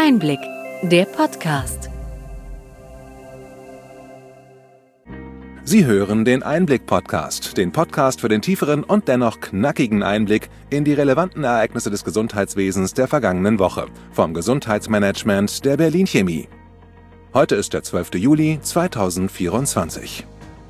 Einblick, der Podcast. Sie hören den Einblick-Podcast, den Podcast für den tieferen und dennoch knackigen Einblick in die relevanten Ereignisse des Gesundheitswesens der vergangenen Woche vom Gesundheitsmanagement der Berlin Chemie. Heute ist der 12. Juli 2024.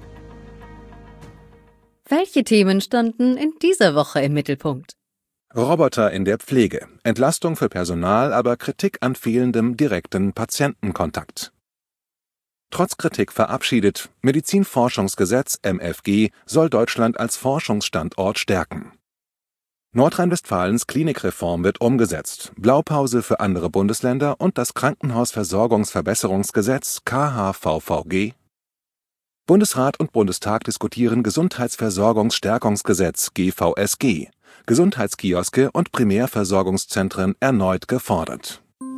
Welche Themen standen in dieser Woche im Mittelpunkt? Roboter in der Pflege, Entlastung für Personal, aber Kritik an fehlendem direkten Patientenkontakt. Trotz Kritik verabschiedet, Medizinforschungsgesetz MFG soll Deutschland als Forschungsstandort stärken. Nordrhein-Westfalens Klinikreform wird umgesetzt, Blaupause für andere Bundesländer und das Krankenhausversorgungsverbesserungsgesetz KHVVG. Bundesrat und Bundestag diskutieren Gesundheitsversorgungsstärkungsgesetz GVSG, Gesundheitskioske und Primärversorgungszentren erneut gefordert.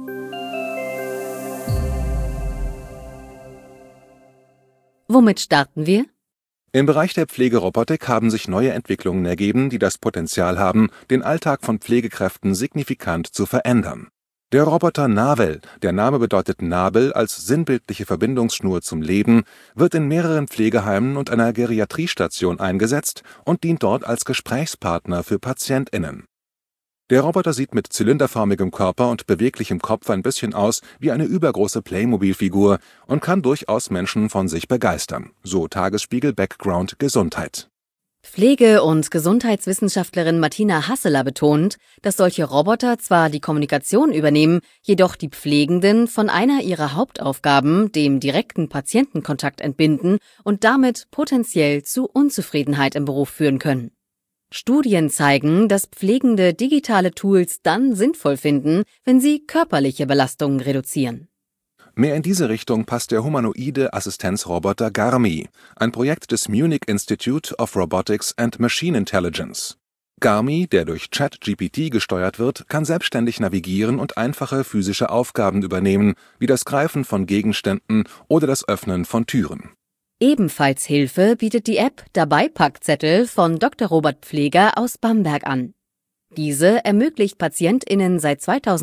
Womit starten wir? Im Bereich der Pflegerobotik haben sich neue Entwicklungen ergeben, die das Potenzial haben, den Alltag von Pflegekräften signifikant zu verändern. Der Roboter Navel, der Name bedeutet Nabel als sinnbildliche Verbindungsschnur zum Leben, wird in mehreren Pflegeheimen und einer Geriatriestation eingesetzt und dient dort als Gesprächspartner für PatientInnen. Der Roboter sieht mit zylinderförmigem Körper und beweglichem Kopf ein bisschen aus wie eine übergroße Playmobil-Figur und kann durchaus Menschen von sich begeistern, so Tagesspiegel Background Gesundheit. Pflege- und Gesundheitswissenschaftlerin Martina Hasseler betont, dass solche Roboter zwar die Kommunikation übernehmen, jedoch die Pflegenden von einer ihrer Hauptaufgaben, dem direkten Patientenkontakt, entbinden und damit potenziell zu Unzufriedenheit im Beruf führen können. Studien zeigen, dass Pflegende digitale Tools dann sinnvoll finden, wenn sie körperliche Belastungen reduzieren. Mehr in diese Richtung passt der humanoide Assistenzroboter Garmi, ein Projekt des Munich Institute of Robotics and Machine Intelligence. Garmi, der durch ChatGPT gesteuert wird, kann selbstständig navigieren und einfache physische Aufgaben übernehmen, wie das Greifen von Gegenständen oder das Öffnen von Türen. Ebenfalls Hilfe bietet die App Dabei-Packzettel von Dr. Robert Pfleger aus Bamberg an. Diese ermöglicht PatientInnen seit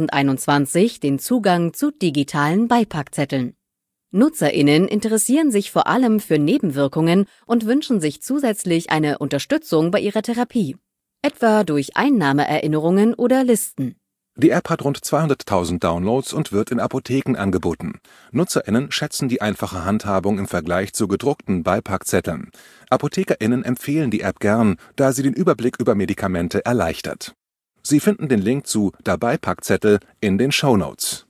2021 den Zugang zu digitalen Beipackzetteln. NutzerInnen interessieren sich vor allem für Nebenwirkungen und wünschen sich zusätzlich eine Unterstützung bei ihrer Therapie, etwa durch Einnahmeerinnerungen oder Listen. Die App hat rund 200.000 Downloads und wird in Apotheken angeboten. NutzerInnen schätzen die einfache Handhabung im Vergleich zu gedruckten Beipackzetteln. ApothekerInnen empfehlen die App gern, da sie den Überblick über Medikamente erleichtert. Sie finden den Link zu Dabei-Packzettel in den Shownotes.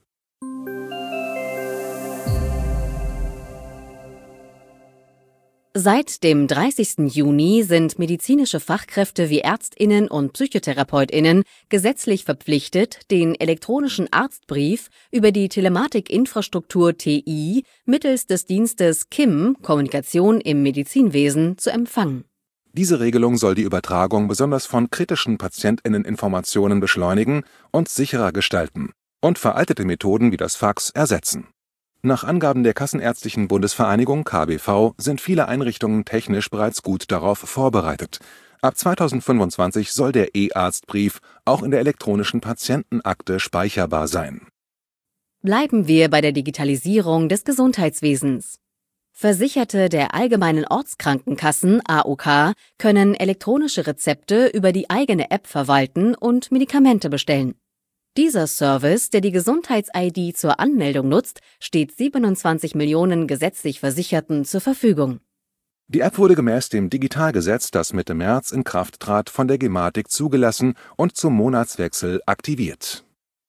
Seit dem 30. Juni sind medizinische Fachkräfte wie ÄrztInnen und PsychotherapeutInnen gesetzlich verpflichtet, den elektronischen Arztbrief über die Telematikinfrastruktur TI mittels des Dienstes KIM, Kommunikation im Medizinwesen, zu empfangen. Diese Regelung soll die Übertragung besonders von kritischen PatientInnen-Informationen beschleunigen und sicherer gestalten und veraltete Methoden wie das Fax ersetzen. Nach Angaben der Kassenärztlichen Bundesvereinigung KBV sind viele Einrichtungen technisch bereits gut darauf vorbereitet. Ab 2025 soll der E-Arztbrief auch in der elektronischen Patientenakte speicherbar sein. Bleiben wir bei der Digitalisierung des Gesundheitswesens. Versicherte der Allgemeinen Ortskrankenkassen AOK können elektronische Rezepte über die eigene App verwalten und Medikamente bestellen. Dieser Service, der die Gesundheits-ID zur Anmeldung nutzt, steht 27 Millionen gesetzlich Versicherten zur Verfügung. Die App wurde gemäß dem Digitalgesetz, das Mitte März in Kraft trat, von der Gematik zugelassen und zum Monatswechsel aktiviert.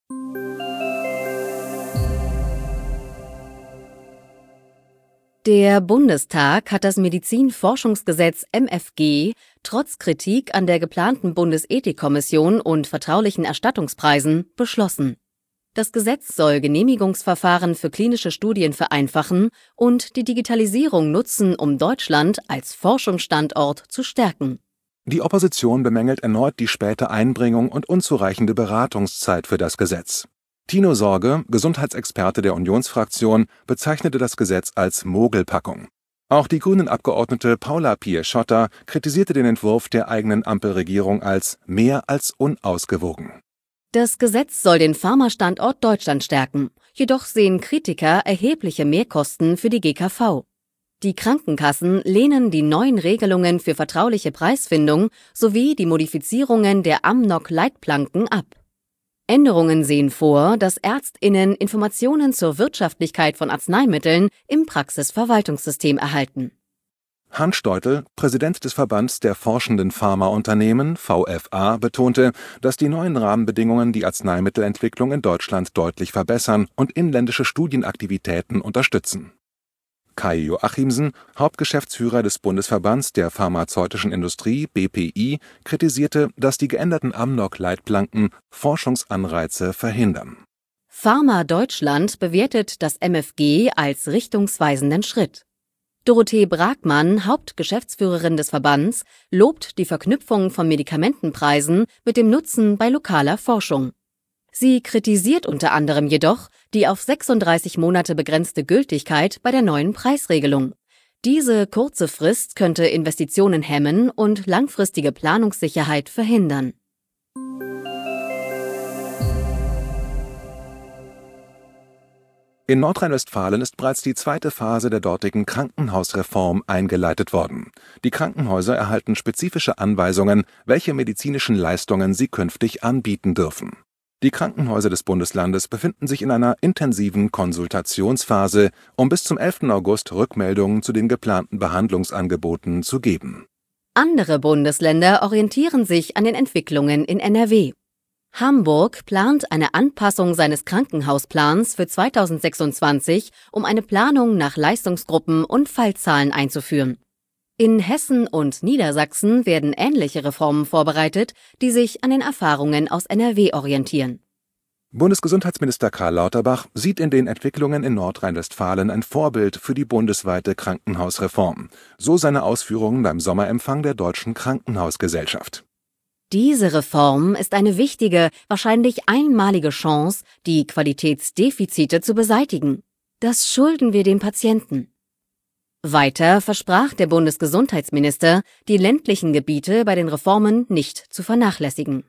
Der Bundestag hat das Medizinforschungsgesetz MFG trotz Kritik an der geplanten Bundesethikkommission und vertraulichen Erstattungspreisen beschlossen. Das Gesetz soll Genehmigungsverfahren für klinische Studien vereinfachen und die Digitalisierung nutzen, um Deutschland als Forschungsstandort zu stärken. Die Opposition bemängelt erneut die späte Einbringung und unzureichende Beratungszeit für das Gesetz. Tino Sorge, Gesundheitsexperte der Unionsfraktion, bezeichnete das Gesetz als Mogelpackung. Auch die Grünen-Abgeordnete Paula Piechotta kritisierte den Entwurf der eigenen Ampelregierung als mehr als unausgewogen. Das Gesetz soll den Pharmastandort Deutschland stärken, jedoch sehen Kritiker erhebliche Mehrkosten für die GKV. Die Krankenkassen lehnen die neuen Regelungen für vertrauliche Preisfindung sowie die Modifizierungen der AMNOG-Leitplanken ab. Änderungen sehen vor, dass ÄrztInnen Informationen zur Wirtschaftlichkeit von Arzneimitteln im Praxisverwaltungssystem erhalten. Hans Steutel, Präsident des Verbands der forschenden Pharmaunternehmen VFA, betonte, dass die neuen Rahmenbedingungen die Arzneimittelentwicklung in Deutschland deutlich verbessern und inländische Studienaktivitäten unterstützen. Kai Joachimsen, Hauptgeschäftsführer des Bundesverbands der pharmazeutischen Industrie BPI, kritisierte, dass die geänderten AMNOG-Leitplanken Forschungsanreize verhindern. Pharma Deutschland bewertet das MFG als richtungsweisenden Schritt. Dorothee Bragmann, Hauptgeschäftsführerin des Verbands, lobt die Verknüpfung von Medikamentenpreisen mit dem Nutzen bei lokaler Forschung. Sie kritisiert unter anderem jedoch die auf 36 Monate begrenzte Gültigkeit bei der neuen Preisregelung. Diese kurze Frist könnte Investitionen hemmen und langfristige Planungssicherheit verhindern. In Nordrhein-Westfalen ist bereits die zweite Phase der dortigen Krankenhausreform eingeleitet worden. Die Krankenhäuser erhalten spezifische Anweisungen, welche medizinischen Leistungen sie künftig anbieten dürfen. Die Krankenhäuser des Bundeslandes befinden sich in einer intensiven Konsultationsphase, um bis zum 11. August Rückmeldungen zu den geplanten Behandlungsangeboten zu geben. Andere Bundesländer orientieren sich an den Entwicklungen in NRW. Hamburg plant eine Anpassung seines Krankenhausplans für 2026, um eine Planung nach Leistungsgruppen und Fallzahlen einzuführen. In Hessen und Niedersachsen werden ähnliche Reformen vorbereitet, die sich an den Erfahrungen aus NRW orientieren. Bundesgesundheitsminister Karl Lauterbach sieht in den Entwicklungen in Nordrhein-Westfalen ein Vorbild für die bundesweite Krankenhausreform, so seine Ausführungen beim Sommerempfang der Deutschen Krankenhausgesellschaft. Diese Reform ist eine wichtige, wahrscheinlich einmalige Chance, die Qualitätsdefizite zu beseitigen. Das schulden wir dem Patienten. Weiter versprach der Bundesgesundheitsminister, die ländlichen Gebiete bei den Reformen nicht zu vernachlässigen.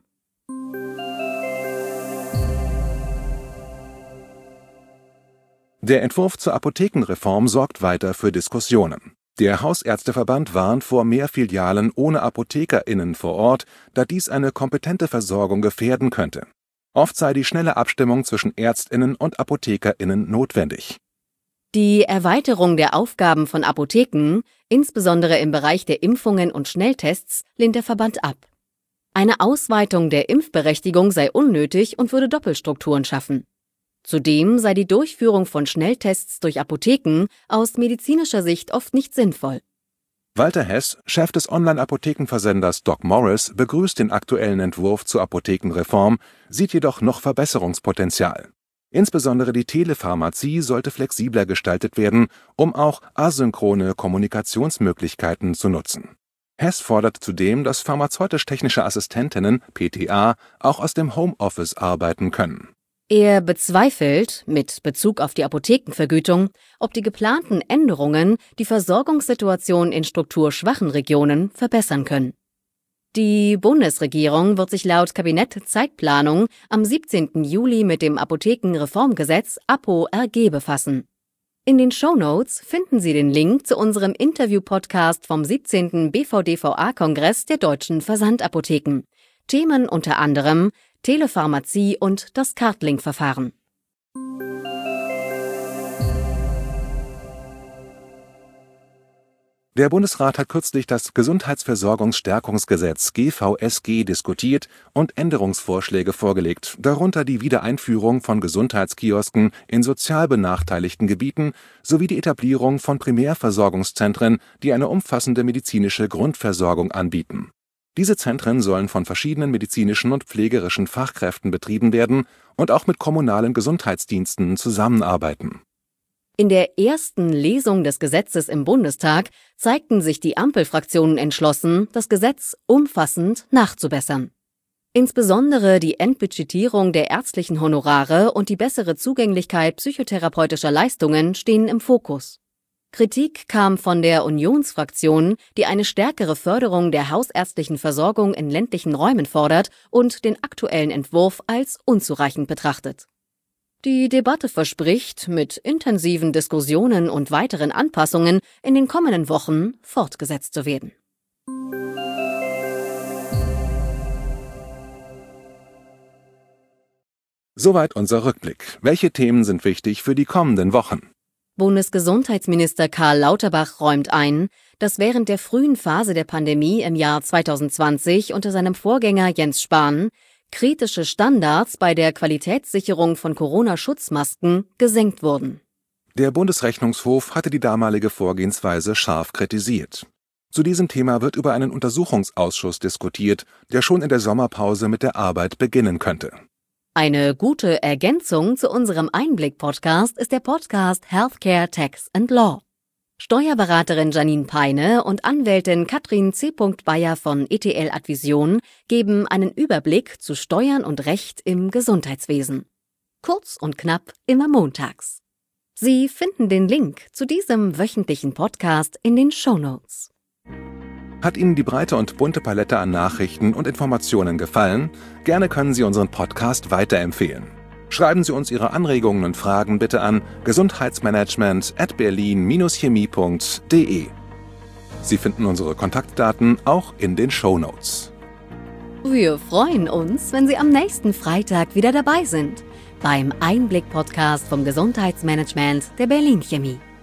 Der Entwurf zur Apothekenreform sorgt weiter für Diskussionen. Der Hausärzteverband warnt vor mehr Filialen ohne ApothekerInnen vor Ort, da dies eine kompetente Versorgung gefährden könnte. Oft sei die schnelle Abstimmung zwischen ÄrztInnen und ApothekerInnen notwendig. Die Erweiterung der Aufgaben von Apotheken, insbesondere im Bereich der Impfungen und Schnelltests, lehnt der Verband ab. Eine Ausweitung der Impfberechtigung sei unnötig und würde Doppelstrukturen schaffen. Zudem sei die Durchführung von Schnelltests durch Apotheken aus medizinischer Sicht oft nicht sinnvoll. Walter Hess, Chef des Online-Apothekenversenders Doc Morris, begrüßt den aktuellen Entwurf zur Apothekenreform, sieht jedoch noch Verbesserungspotenzial. Insbesondere die Telepharmazie sollte flexibler gestaltet werden, um auch asynchrone Kommunikationsmöglichkeiten zu nutzen. Hess fordert zudem, dass pharmazeutisch-technische Assistentinnen, PTA, auch aus dem Homeoffice arbeiten können. Er bezweifelt, mit Bezug auf die Apothekenvergütung, ob die geplanten Änderungen die Versorgungssituation in strukturschwachen Regionen verbessern können. Die Bundesregierung wird sich laut Kabinett-Zeitplanung am 17. Juli mit dem Apothekenreformgesetz APO-RG befassen. In den Shownotes finden Sie den Link zu unserem Interview-Podcast vom 17. BVDVA-Kongress der deutschen Versandapotheken. Themen unter anderem Telepharmazie und das Kartling-Verfahren. Der Bundesrat hat kürzlich das Gesundheitsversorgungsstärkungsgesetz GVSG diskutiert und Änderungsvorschläge vorgelegt, darunter die Wiedereinführung von Gesundheitskiosken in sozial benachteiligten Gebieten sowie die Etablierung von Primärversorgungszentren, die eine umfassende medizinische Grundversorgung anbieten. Diese Zentren sollen von verschiedenen medizinischen und pflegerischen Fachkräften betrieben werden und auch mit kommunalen Gesundheitsdiensten zusammenarbeiten. In der ersten Lesung des Gesetzes im Bundestag zeigten sich die Ampelfraktionen entschlossen, das Gesetz umfassend nachzubessern. Insbesondere die Entbudgetierung der ärztlichen Honorare und die bessere Zugänglichkeit psychotherapeutischer Leistungen stehen im Fokus. Kritik kam von der Unionsfraktion, die eine stärkere Förderung der hausärztlichen Versorgung in ländlichen Räumen fordert und den aktuellen Entwurf als unzureichend betrachtet. Die Debatte verspricht, mit intensiven Diskussionen und weiteren Anpassungen in den kommenden Wochen fortgesetzt zu werden. Soweit unser Rückblick. Welche Themen sind wichtig für die kommenden Wochen? Bundesgesundheitsminister Karl Lauterbach räumt ein, dass während der frühen Phase der Pandemie im Jahr 2020 unter seinem Vorgänger Jens Spahn kritische Standards bei der Qualitätssicherung von Corona-Schutzmasken gesenkt wurden. Der Bundesrechnungshof hatte die damalige Vorgehensweise scharf kritisiert. Zu diesem Thema wird über einen Untersuchungsausschuss diskutiert, der schon in der Sommerpause mit der Arbeit beginnen könnte. Eine gute Ergänzung zu unserem Einblick-Podcast ist der Podcast Healthcare, Tax and Law. Steuerberaterin Janine Peine und Anwältin Katrin C. Bayer von ETL Advision geben einen Überblick zu Steuern und Recht im Gesundheitswesen. Kurz und knapp immer montags. Sie finden den Link zu diesem wöchentlichen Podcast in den Shownotes. Hat Ihnen die breite und bunte Palette an Nachrichten und Informationen gefallen? Gerne können Sie unseren Podcast weiterempfehlen. Schreiben Sie uns Ihre Anregungen und Fragen bitte an gesundheitsmanagement@berlin-chemie.de. Sie finden unsere Kontaktdaten auch in den Shownotes. Wir freuen uns, wenn Sie am nächsten Freitag wieder dabei sind beim Einblick-Podcast vom Gesundheitsmanagement der Berlin Chemie.